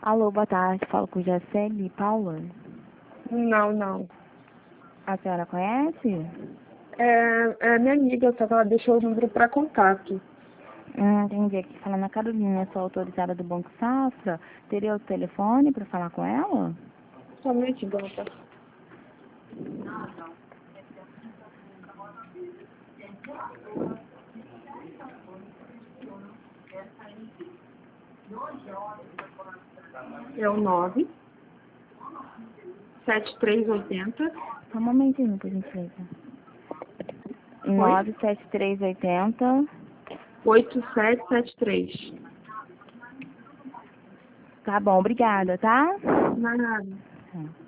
Alô, boa tarde. Falo com Jaceli Paula. Não. A senhora conhece? É minha amiga, só que ela deixou o número para contato. Entendi. Aqui falando a Carolina, sou autorizada do Banco Safra. Teria o telefone para falar com ela? Somente, gata. É o 97380. Só um momentinho, por gentileza. Oi? 97380. 8773. Tá bom, obrigada, tá? Nada. Tá.